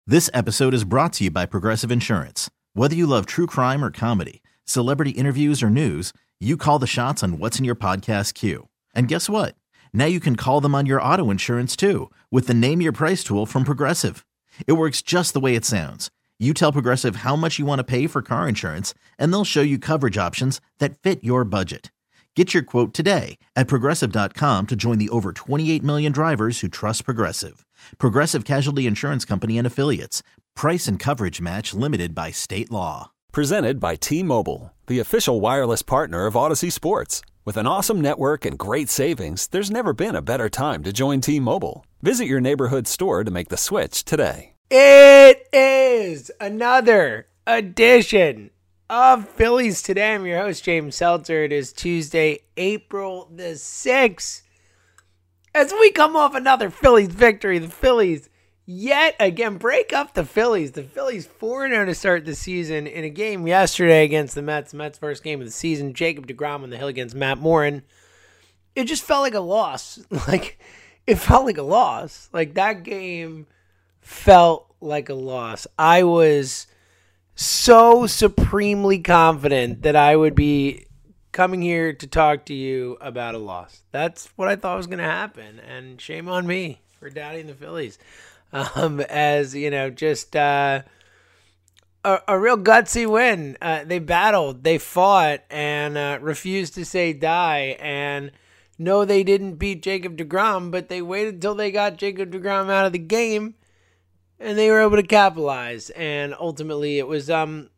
This episode is brought to you by Progressive Insurance. Whether you love true crime or comedy, celebrity interviews or news, you call the shots on what's in your podcast queue. And guess what? Now you can call them on your auto insurance too with the Name Your Price tool from Progressive. It works just the way it sounds. You tell Progressive how much you want to pay for car insurance, and they'll show you coverage options that fit your budget. Get your quote today at Progressive.com to join the over 28 million drivers who trust Progressive. Progressive Casualty Insurance Company and Affiliates. Price and coverage match limited by state law. Presented by T-Mobile, the official wireless partner of Odyssey Sports. With an awesome network and great savings, there's never been a better time to join T-Mobile. Visit your neighborhood store to make the switch today. It is another edition of Phillies Today. I'm your host, James Seltzer. It is Tuesday, April the 6th. As we come off another Phillies victory, the Phillies yet again break up the Phillies. The Phillies 4-0 to start the season in a game yesterday against the Mets. The Mets' first game of the season. Jacob deGrom on the hill against Matt Morin. It just felt like a loss. It felt like a loss. That game felt like a loss. I was so supremely confident that I would be coming here to talk to you about a loss. That's what I thought was going to happen, and shame on me for doubting the Phillies. As you know, just a real gutsy win. They battled, they fought, and refused to say die. And no, they didn't beat Jacob deGrom, but they waited until they got Jacob deGrom out of the game, and they were able to capitalize. And ultimately, it was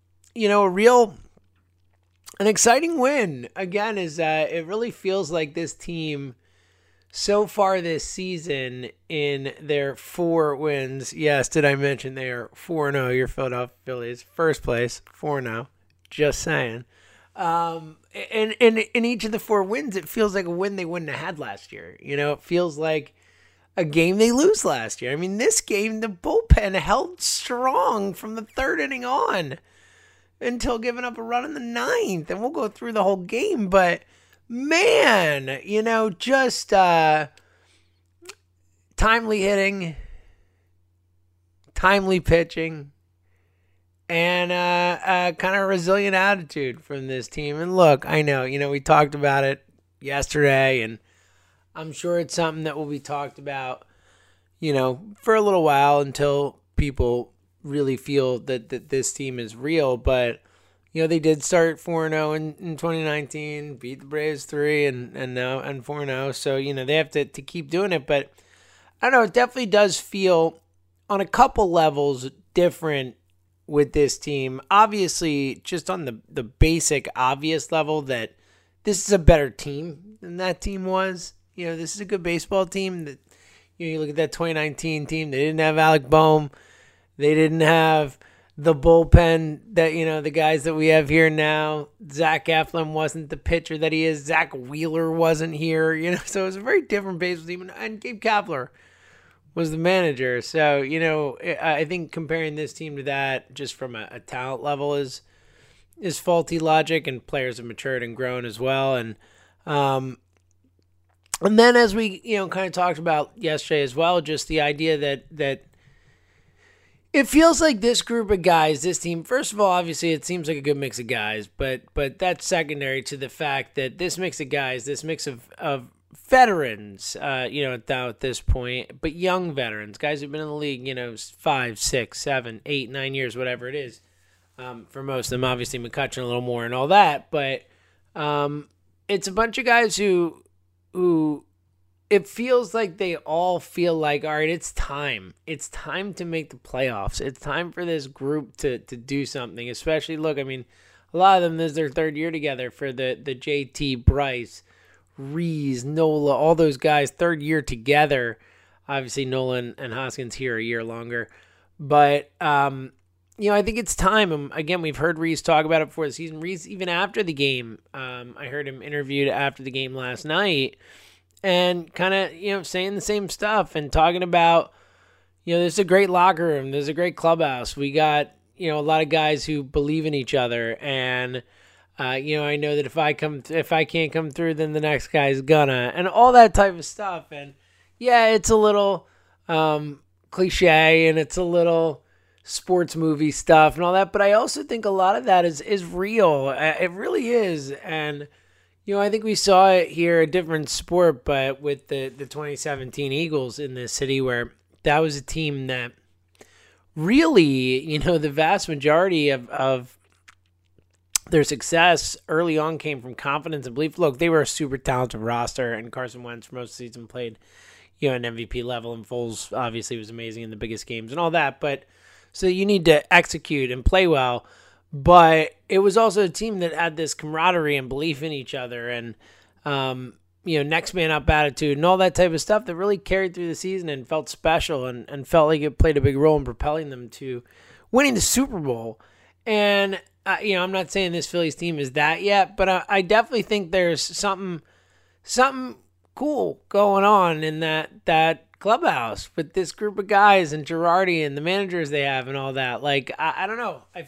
an exciting win. Again, it really feels like this team so far this season in their 4 wins. Yes, did I mention they are 4-0? Your Philadelphia Phillies, first place, 4-0. Just saying. And in each of the 4 wins, it feels like a win they wouldn't have had last year. It feels like a game they lose last year. I mean, this game, the bullpen held strong from the 3rd inning on until giving up a run in the 9th. And we'll go through the whole game, but man, just timely hitting, timely pitching, and kind of resilient attitude from this team. And look, I know, we talked about it yesterday, and I'm sure it's something that will be talked about, for a little while until people really feel that this team is real. But they did start 4-0 in 2019, beat the Braves 3 and now 4-0. So they have to keep doing it. But I don't know, it definitely does feel on a couple levels different with this team. Obviously, just on the basic obvious level that this is a better team than that team was. This is a good baseball team. That you look at that 2019 team, they didn't have Alec Boehm. They didn't have the bullpen that, the guys that we have here now. Zach Eflin wasn't the pitcher that he is. Zach Wheeler wasn't here, So it was a very different baseball team. And Gabe Kapler was the manager. So, I think comparing this team to that just from a talent level is faulty logic, and players have matured and grown as well. And then as we, kind of talked about yesterday as well, just the idea that it feels like this group of guys, this team, first of all, obviously it seems like a good mix of guys, but that's secondary to the fact that this mix of guys, this mix of veterans, now at this point, but young veterans, guys who've been in the league, 5, 6, 7, 8, 9 years, whatever it is, for most of them, obviously McCutchen a little more and all that, but it's a bunch of guys who it feels like they all feel like, all right, it's time. It's time to make the playoffs. It's time for this group to do something. Especially, look, I mean, a lot of them, this is their 3rd year together for the JT, Bryce, Reese, Nola, all those guys, 3rd year together. Obviously, Nolan and Hoskins here a year longer. But, I think it's time. Again, we've heard Reese talk about it before the season. Reese, even after the game, I heard him interviewed after the game last night, and kind of, saying the same stuff and talking about, there's a great locker room. There's a great clubhouse. We got, a lot of guys who believe in each other. And, I know that if I can't come through, then the next guy's gonna, and all that type of stuff. And yeah, it's a little cliche, and it's a little sports movie stuff and all that, but I also think a lot of that is real. It really is. And, I think we saw it here, a different sport, but with the 2017 Eagles in this city, where that was a team that really, the vast majority of their success early on came from confidence and belief. Look, they were a super talented roster, and Carson Wentz for most of the season played, an MVP level, and Foles obviously was amazing in the biggest games and all that, but so you need to execute and play well. But it was also a team that had this camaraderie and belief in each other and, next man up attitude and all that type of stuff that really carried through the season and felt special and felt like it played a big role in propelling them to winning the Super Bowl. And, I'm not saying this Phillies team is that yet, but I definitely think there's something cool going on in that clubhouse with this group of guys and Girardi and the managers they have and all that. Like, I don't know. I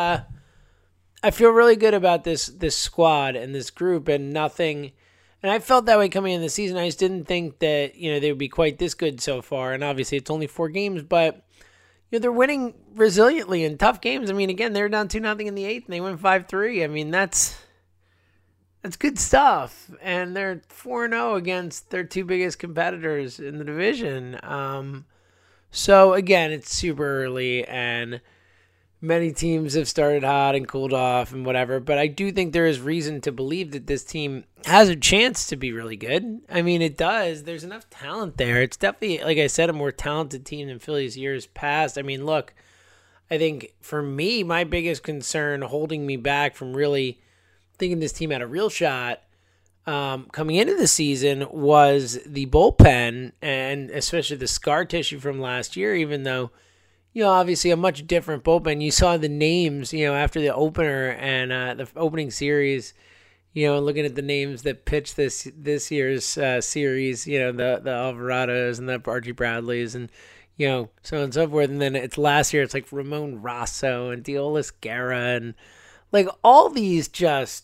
feel really good about this squad and this group and nothing. And I felt that way coming in the season. I just didn't think that, they would be quite this good so far. And obviously it's only 4 games, but they're winning resiliently in tough games. I mean, again, they're down 2-0 in the 8th and they win 5-3. I mean, that's good stuff, and they're 4-0 against their 2 biggest competitors in the division. So, again, it's super early, and many teams have started hot and cooled off and whatever, but I do think there is reason to believe that this team has a chance to be really good. I mean, it does. There's enough talent there. It's definitely, like I said, a more talented team than Phillies years past. I mean, look, I think for me, my biggest concern holding me back from really thinking this team had a real shot coming into the season was the bullpen, and especially the scar tissue from last year, even though, obviously a much different bullpen. You saw the names, after the opener and the opening series, looking at the names that pitched this year's series, the Alvarados and the Archie Bradleys and, so on and so forth. And then it's last year, it's like Ramon Rosso and Deolis Guerra and like all these just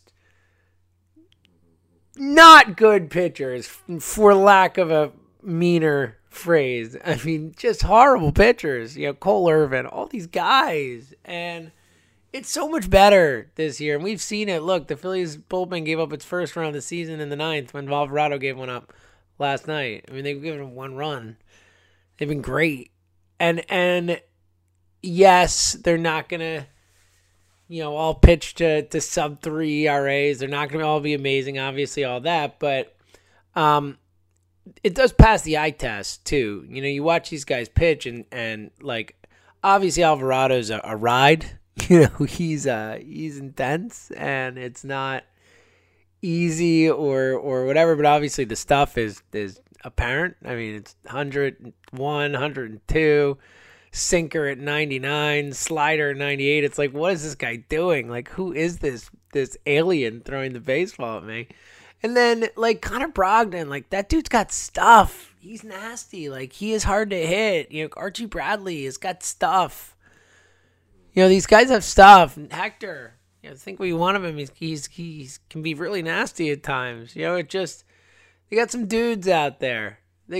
not good pitchers, for lack of a meaner phrase. I mean, just horrible pitchers. Cole Irvin, all these guys. And it's so much better this year. And we've seen it. Look, the Phillies bullpen gave up its first run of the season in the 9th when Alvarado gave one up last night. I mean, they've given 1 run. They've been great. And yes, they're not going to, all pitch to sub 3 ERAs. They're not going to all be amazing, obviously, all that. But it does pass the eye test, too. You watch these guys pitch, and like, obviously, Alvarado's a ride. He's intense, and it's not easy or whatever. But obviously, the stuff is apparent. I mean, it's 101, 102. Sinker at 99, slider at 98. It's like, what is this guy doing? Like, who is this alien throwing the baseball at me? And then, like, Connor Brogdon, like, that dude's got stuff. He's nasty. Like, he is hard to hit. Archie Bradley has got stuff. These guys have stuff. And Hector, I think what you want of him, he can be really nasty at times. It just, they got some dudes out there.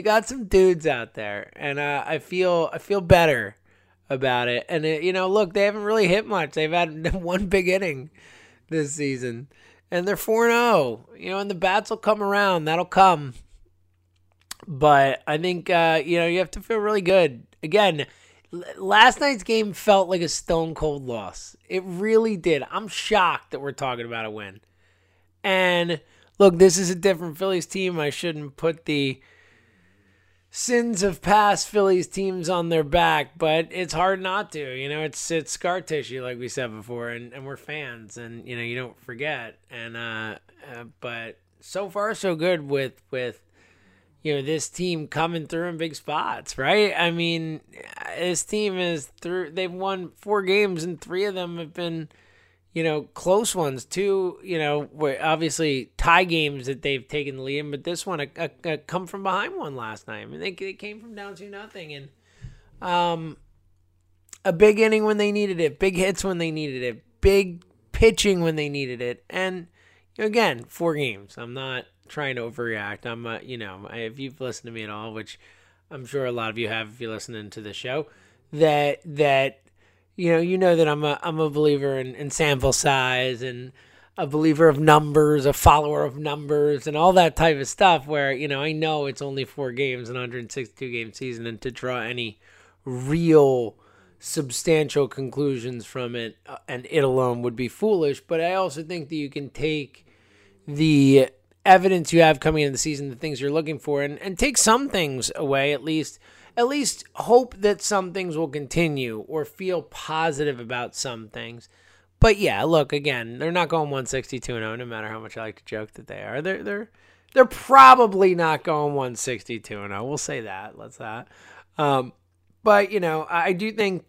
And I feel better about it. And look, they haven't really hit much. They've had 1 big inning this season, and they're 4-0. And the bats will come around. That'll come. But I think you have to feel really good. Again, last night's game felt like a stone cold loss. It really did. I'm shocked that we're talking about a win. And look, this is a different Phillies team. I shouldn't put the sins of past Phillies teams on their back, but it's hard not to. It's scar tissue, like we said before, and we're fans, and you don't forget. And but so far so good with this team coming through in big spots, right? I mean, this team is through. They've won 4 games, and 3 of them have been close ones. 2, obviously tie games that they've taken the lead in, but this one, a come from behind one last night. I mean, they came from down 2-0, and a big inning when they needed it, big hits when they needed it, big pitching when they needed it, and again, 4 games. I'm not trying to overreact. I'm, if you've listened to me at all, which I'm sure a lot of you have if you're listening to the show, that you know that I'm a believer in sample size and a believer of numbers, a follower of numbers, and all that type of stuff. Where I know it's only 4 games, an 162 game season, and to draw any real substantial conclusions from it, and it alone would be foolish. But I also think that you can take the evidence you have coming into the season, the things you're looking for, and take some things away, at least hope that some things will continue or feel positive about some things. But yeah, look, again, they're not going 162-0, no matter how much I like to joke that they are. They're probably not going 162-0. We'll say that. Let's that. But I do think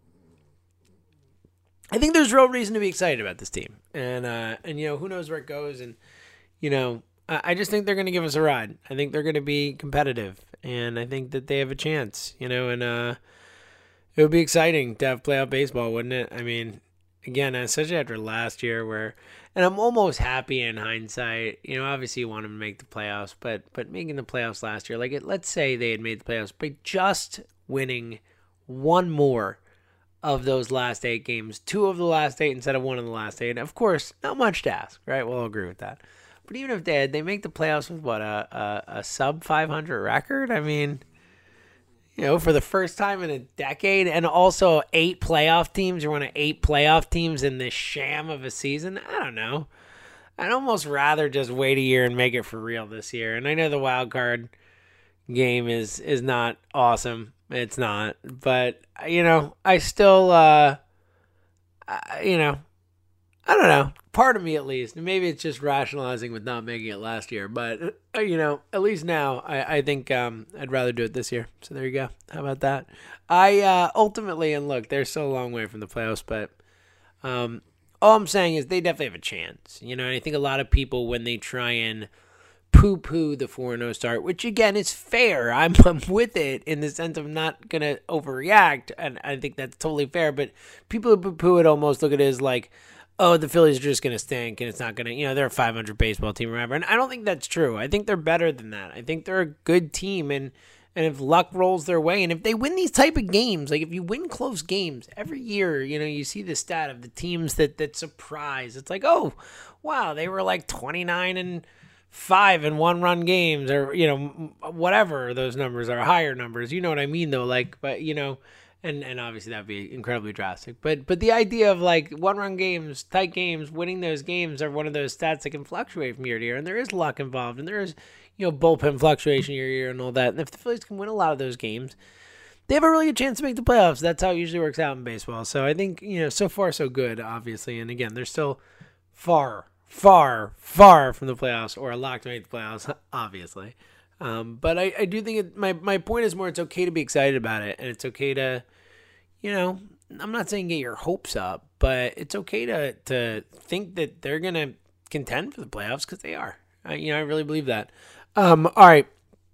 there's real reason to be excited about this team, and who knows where it goes, and I just think they're going to give us a ride. I think they're going to be competitive, and I think that they have a chance, and it would be exciting to have playoff baseball, wouldn't it? I mean, again, especially after last year and I'm almost happy in hindsight, obviously you want them to make the playoffs, but making the playoffs last year, let's say they had made the playoffs by just winning one more of those last 8 games, 2 of the last 8 instead of 1 of the last 8. Of course, not much to ask, right? We'll agree with that. But even if they make the playoffs with a sub 500 record, I mean, for the first time in a decade, and also 8 playoff teams, you're one of 8 playoff teams in this sham of a season. I don't know. I'd almost rather just wait a year and make it for real this year. And I know the wild card game is not awesome. It's not, but I still, I don't know. Part of me, at least, maybe it's just rationalizing with not making it last year, but at least now, I think I'd rather do it this year. So there you go. How about that? I ultimately, and look, they're still a long way from the playoffs, but all I'm saying is they definitely have a chance. And I think a lot of people, when they try and poo-poo the 4-0 start, which again is fair. I'm with it in the sense of not gonna overreact, and I think that's totally fair. But people who poo-poo it almost look at it as like, oh, the Phillies are just gonna stink, and it's not gonna, they're a 500 baseball team or whatever. And I don't think that's true. I think they're better than that. I think they're a good team, and if luck rolls their way, and if they win these type of games, like if you win close games every year, you see the stat of the teams that surprise. It's like, oh, wow, they were like 29-5 in 1-run games, or whatever those numbers are, higher numbers. You know what I mean, though. But and obviously that'd be incredibly drastic. But the idea of 1-run games, tight games, winning those games are one of those stats that can fluctuate from year to year, and there is luck involved, and there is bullpen fluctuation year to year and all that. And if the Phillies can win a lot of those games, they have a really good chance to make the playoffs. That's how it usually works out in baseball. So I think so far so good, obviously. And again, they're still far from the playoffs, or a lock to make the playoffs, obviously. But I do think my point is more, it's okay to be excited about it, and it's okay to, I'm not saying get your hopes up, but it's okay to think that they're going to contend for the playoffs, because they are. I really believe that. All right.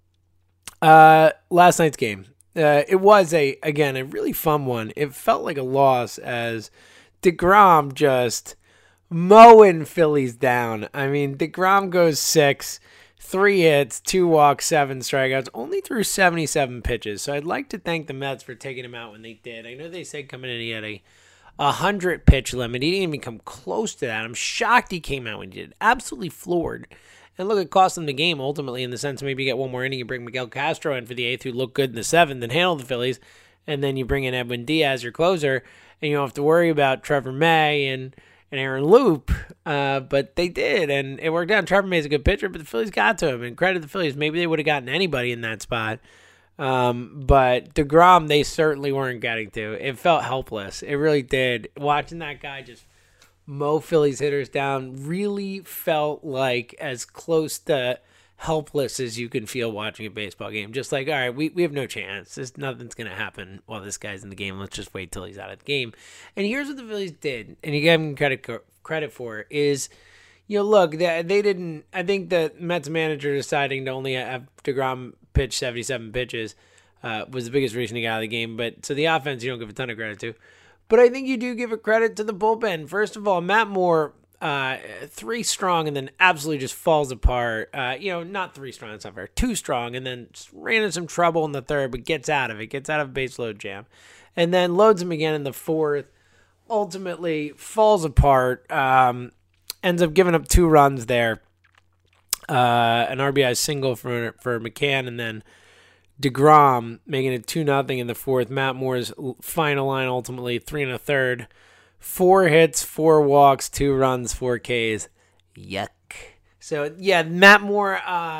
Last night's game. It was a really fun one. It felt like a loss as DeGrom just mowing Phillies down. I mean, DeGrom goes 6, 3 hits, 2 walks, 7 strikeouts, only threw 77 pitches. So I'd like to thank the Mets for taking him out when they did. I know they said coming in he had a 100 pitch limit. He didn't even come close to that. I'm shocked he came out when he did. Absolutely floored. And look, it cost them the game ultimately, in the sense maybe you get one more inning, you bring Miguel Castro in for the 8th, who looked good in the 7th and handled the Phillies, and then you bring in Edwin Diaz, your closer, and you don't have to worry about Trevor May and Aaron Loop, but they did, and it worked out. Trevor May's a good pitcher, but the Phillies got to him, and credit the Phillies. Maybe they would have gotten anybody in that spot, but DeGrom, they certainly weren't getting to. It felt helpless. It really did. Watching that guy just mow Phillies hitters down really felt like as close to helpless as you can feel watching a baseball game. Just like, all right, we have no chance. Nothing's going to happen while this guy's in the game. Let's just wait till he's out of the game. And here's what the Phillies did, and you give them credit for it, is, look, they didn't, I think the Mets manager deciding to only have DeGrom pitch 77 pitches was the biggest reason he got out of the game. But so the offense, you don't give a ton of credit to. But I think you do give a credit to the bullpen. First of all, Matt Moore, 3 strong, and then absolutely just falls apart. Not 3 strong, that's not fair. 2 strong, and then ran into some trouble in the 3rd, but gets out of it. Gets out of a base load jam. and then loads him again in the fourth. Ultimately falls apart. Ends up giving up 2 runs there. An RBI single for McCann, and then DeGrom making it 2-0 in the fourth. Matt Moore's final line ultimately 3 1/3. 4 hits, 4 walks, 2 runs, 4 Ks. Yuck. So yeah, Matt Moore,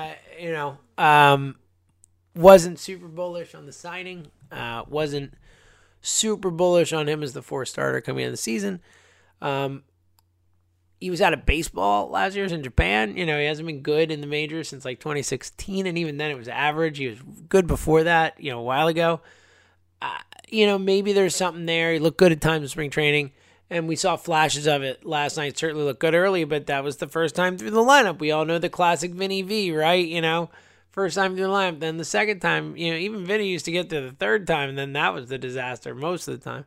wasn't super bullish on the signing. Wasn't super bullish on him as the 4th starter coming into the season. He was out of baseball last year in Japan. He hasn't been good in the majors since like 2016, and even then it was average. He was good before that, a while ago. Maybe there's something there. He looked good at times in spring training, and we saw flashes of it last night. Certainly looked good early, but that was the first time through the lineup. We all know the classic Vinny V, right? First time through the lineup. Then the second time, even Vinny used to get to the third time, and then that was the disaster most of the time.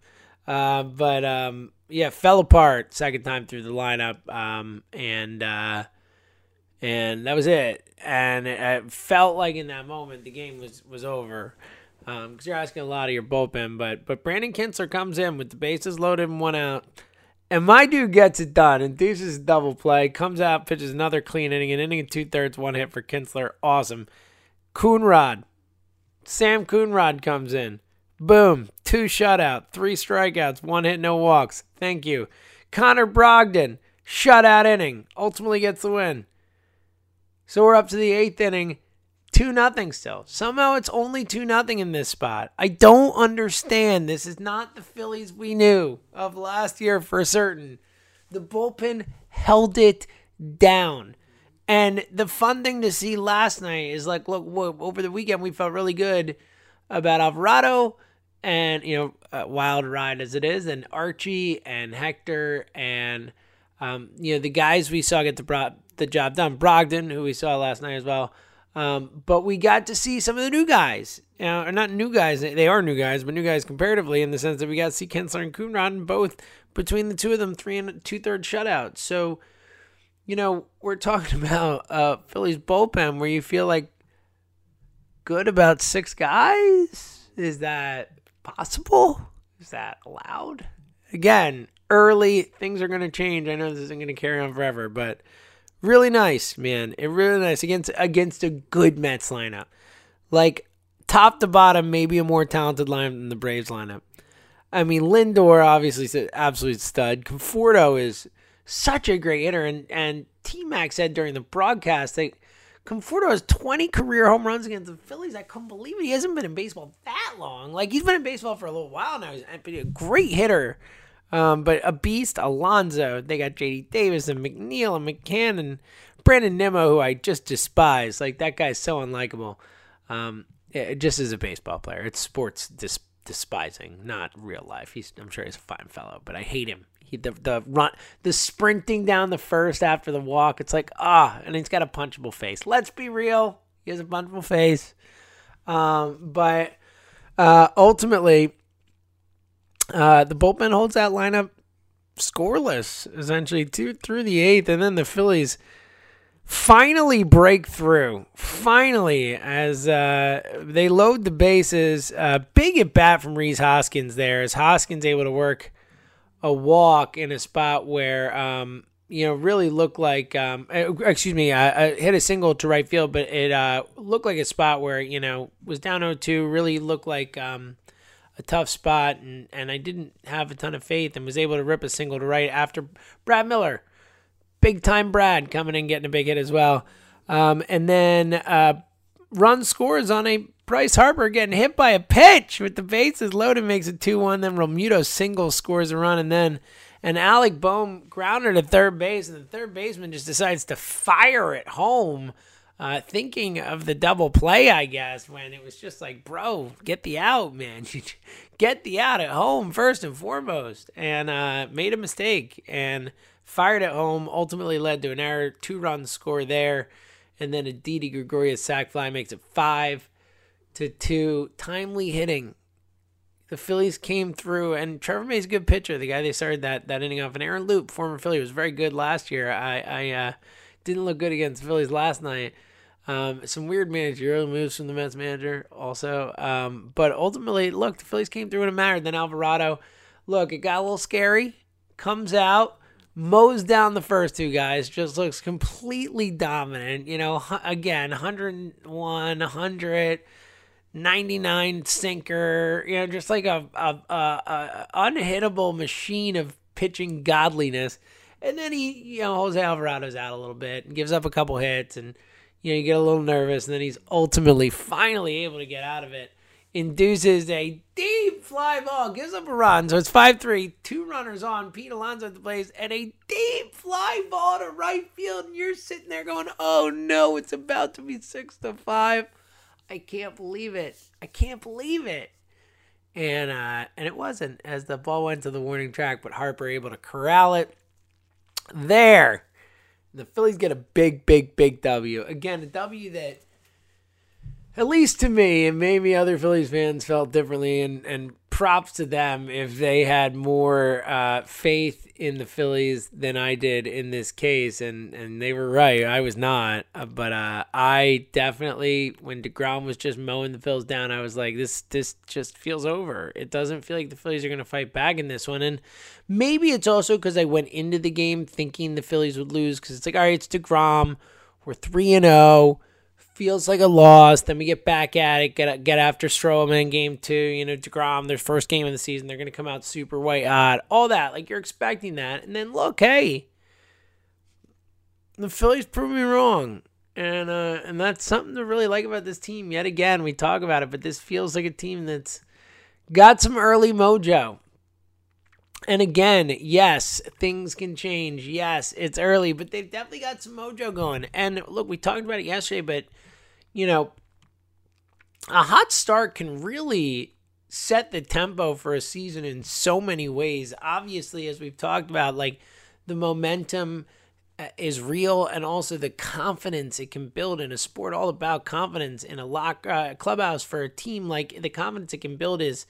Yeah, fell apart second time through the lineup, and that was it. And it felt like in that moment the game was over, because you're asking a lot of your bullpen. But Brandon Kintzler comes in with the bases loaded and 1 out, and my dude gets it done. Induces a double play, comes out, pitches another clean inning, an inning and 2/3, 1 hit for Kintzler. Awesome. Sam Coonrod comes in. Boom, 2 shutout, 3 strikeouts, 1 hit, no walks. Thank you. Connor Brogdon, shutout inning, ultimately gets the win. So we're up to the 8th inning, 2-0 still. Somehow it's only 2-0 in this spot. I don't understand. This is not the Phillies we knew of last year for certain. The bullpen held it down. And the fun thing to see last night is look, over the weekend we felt really good about Alvarado, and wild ride as it is, and Archie and Hector, and the guys we saw get the job done. Brogdon, who we saw last night as well, but we got to see some of the new guys. Or not new guys, they are new guys, but new guys comparatively, in the sense that we got to see Kintzler and Coonrod, and both between the two of them 3 2/3 shutouts. So we're talking about Phillies bullpen where you feel like good about 6 guys. Is that possible? Is that allowed? Again, early, things are going to change. I know this isn't going to carry on forever, but really nice, man. Really nice against a good Mets lineup. Like, top to bottom, maybe a more talented lineup than the Braves lineup. I mean, Lindor obviously is an absolute stud. Conforto is such a great hitter, and T-Mac said during the broadcast that Conforto has 20 career home runs against the Phillies. I couldn't believe it. He hasn't been in baseball that long. Like, he's been in baseball for a little while now. He's a great hitter. But a beast, Alonso. They got J.D. Davis and McNeil and McCann and Brandon Nimmo, who I just despise. Like, that guy's so unlikable. Just as a baseball player. It's sports despising, not real life. I'm sure he's a fine fellow, but I hate him. The sprinting down the first after the walk, it's like, and he's got a punchable face. Let's be real. He has a punchable face. But ultimately, the bullpen holds that lineup scoreless, essentially, through the 8th, and then the Phillies finally break through. Finally, as they load the bases. Big at bat from Rhys Hoskins there, as Hoskins able to work a walk in a spot where, really looked like, hit a single to right field, but it looked like a spot where, was down 0-2, really looked like a tough spot, and I didn't have a ton of faith, and was able to rip a single to right after Brad Miller. Big time Brad coming in, getting a big hit as well. And then run scores on a Bryce Harper getting hit by a pitch with the bases loaded, makes it 2-1. Then Realmuto single scores a run, and then an Alec Bohm grounder to third base, and the third baseman just decides to fire it home, thinking of the double play, I guess, when it was just like, bro, get the out, man. Get the out at home first and foremost, and made a mistake and fired at home, ultimately led to an error, 2-run score there, and then a Didi Gregorius sac fly makes it 5-2. Timely hitting. The Phillies came through, and Trevor May's a good pitcher. The guy they started that inning off. And Aaron Loop, former Philly, was very good last year. I didn't look good against the Phillies last night. Some weird managerial moves from the Mets manager also. But ultimately, look, the Phillies came through in a manner. Then Alvarado, look, it got a little scary. Comes out, mows down the first two guys, just looks completely dominant. Again, 101, 100, 99 sinker, just like a unhittable machine of pitching godliness. And then Jose Alvarado's out a little bit and gives up a couple hits, and you get a little nervous, and then he's ultimately finally able to get out of it. Induces a deep fly ball, gives up a run. So it's 5-3, 2 runners on. Pete Alonso at the plate, and a deep fly ball to right field. And you're sitting there going, oh no, it's about to be 6-5. I can't believe it. And it wasn't, as the ball went to the warning track, but Harper able to corral it. There. The Phillies get a big, big, big W. Again, a W that, at least to me, and maybe other Phillies fans felt differently, and props to them if they had more faith in the Phillies than I did in this case, and they were right. I was not, but I definitely, when DeGrom was just mowing the Phillies down, I was like, this just feels over. It doesn't feel like the Phillies are going to fight back in this one, and maybe it's also because I went into the game thinking the Phillies would lose, because it's like, all right, it's DeGrom, we're 3-0, feels like a loss. Then we get back at it, get after Stroman in game 2. DeGrom, their first game of the season, they're going to come out super white hot. All that, like you're expecting that. And then look, hey, the Phillies proved me wrong. And that's something to really like about this team. Yet again, we talk about it, but this feels like a team that's got some early mojo. And again, yes, things can change. Yes, it's early, but they've definitely got some mojo going. And look, we talked about it yesterday, but a hot start can really set the tempo for a season in so many ways. Obviously, as we've talked about, like the momentum is real, and also the confidence it can build in a sport, all about confidence in a clubhouse for a team. Like the confidence it can build is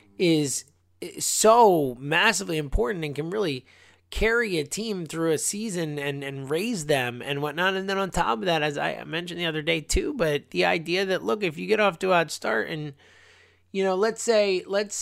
so massively important and can really carry a team through a season and raise them and whatnot. And then on top of that, as I mentioned the other day too, but the idea that, look, if you get off to a hot start and, let's say,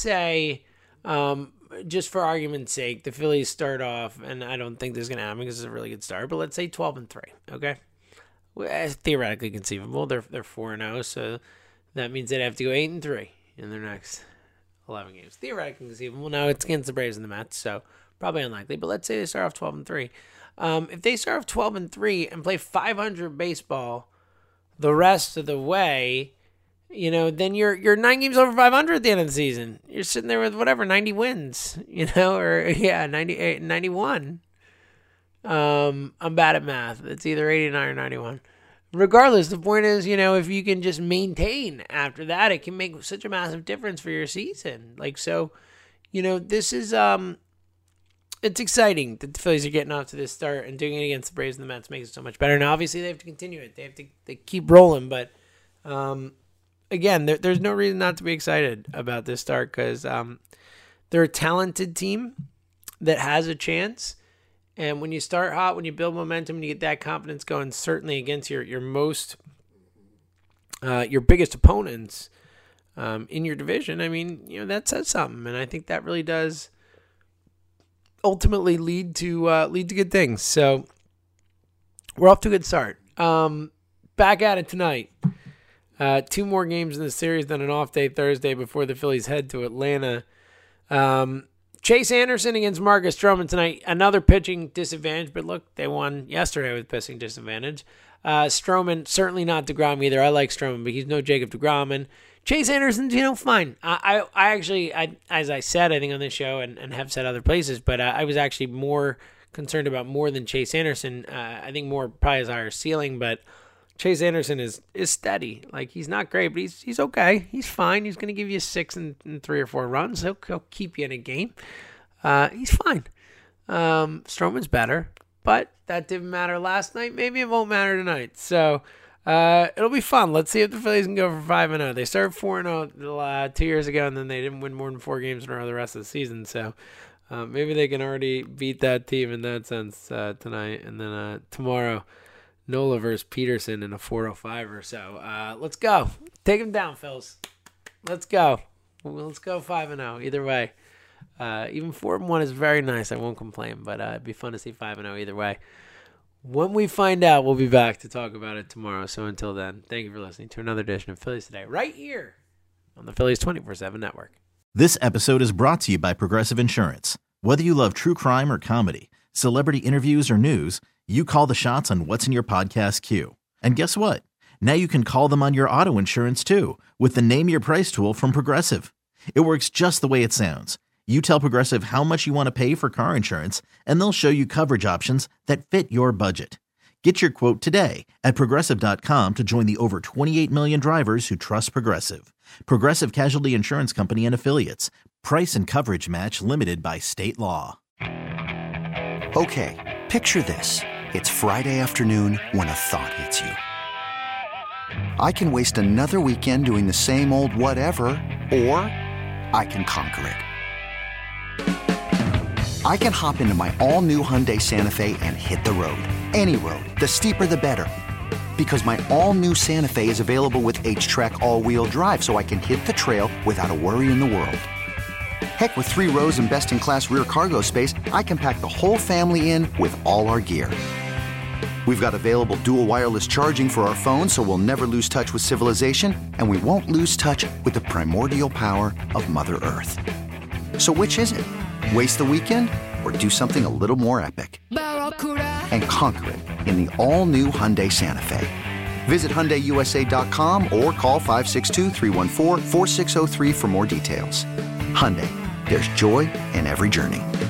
just for argument's sake, the Phillies start off, and I don't think this is going to happen because it's a really good start, but let's say 12-3, okay? Well, theoretically conceivable. They're 4-0, so that means they'd have to go 8-3 in their next 11 games. Theoretically conceivable. Now it's against the Braves and the Mets, so probably unlikely. But let's say they start off 12-3. If they start off 12-3 and play 500 baseball the rest of the way, then you're 9 games over 500 at the end of the season. You're sitting there with 90 wins, or 98, 91. I'm bad at math. It's either 89 or 91. Regardless, the point is, if you can just maintain after that, it can make such a massive difference for your season. This is, it's exciting that the Phillies are getting off to this start, and doing it against the Braves and the Mets makes it so much better. Now, obviously, they have to continue it. They keep rolling, but, again, there's no reason not to be excited about this start, because they're a talented team that has a chance. And when you start hot, when you build momentum, and you get that confidence going, certainly against your biggest opponents in your division, I mean, that says something. And I think that really does ultimately lead to good things. So we're off to a good start. Back at it tonight. 2 more games in the series, then an off day Thursday before the Phillies head to Atlanta. Chase Anderson against Marcus Stroman tonight. Another pitching disadvantage, but look, they won yesterday with pitching disadvantage. Stroman, certainly not DeGrom either. I like Stroman, but he's no Jacob DeGrom. And Chase Anderson's, fine. I actually, as I said, I think on this show and have said other places, but I was actually more concerned about more than Chase Anderson. I think more probably his higher ceiling, but Chase Anderson is steady. Like, he's not great, but he's okay. He's fine. He's going to give you 6 and 3 or 4 runs. He'll keep you in a game. He's fine. Stroman's better, but that didn't matter last night. Maybe it won't matter tonight. So it'll be fun. Let's see if the Phillies can go for 5-0. They started 4-0 2 years ago, and then they didn't win more than 4 games in a row the rest of the season. So maybe they can already beat that team in that sense tonight. And then tomorrow Nola versus Peterson in a 405 or so. Let's go. Take him down, Phils. Let's go. Let's go 5-0. Either way. Even 4-1 is very nice. I won't complain, but it'd be fun to see 5-0 either way. When we find out, we'll be back to talk about it tomorrow. So until then, thank you for listening to another edition of Phillies Today, right here on the Phillies 24/7 Network. This episode is brought to you by Progressive Insurance. Whether you love true crime or comedy, celebrity interviews or news, you call the shots on what's in your podcast queue. And guess what? Now you can call them on your auto insurance too with the Name Your Price tool from Progressive. It works just the way it sounds. You tell Progressive how much you want to pay for car insurance, and they'll show you coverage options that fit your budget. Get your quote today at Progressive.com to join the over 28 million drivers who trust Progressive. Progressive Casualty Insurance Company and Affiliates. Price and coverage match limited by state law. Okay, picture this. It's Friday afternoon when a thought hits you. I can waste another weekend doing the same old whatever, or I can conquer it. I can hop into my all-new Hyundai Santa Fe and hit the road. Any road. The steeper, the better. Because my all-new Santa Fe is available with H-Track all-wheel drive, so I can hit the trail without a worry in the world. Heck, with 3 rows and best-in-class rear cargo space, I can pack the whole family in with all our gear. We've got available dual wireless charging for our phones, so we'll never lose touch with civilization, and we won't lose touch with the primordial power of Mother Earth. So which is it? Waste the weekend or do something a little more epic? And conquer it in the all-new Hyundai Santa Fe. Visit HyundaiUSA.com or call 562-314-4603 for more details. Hyundai, there's joy in every journey.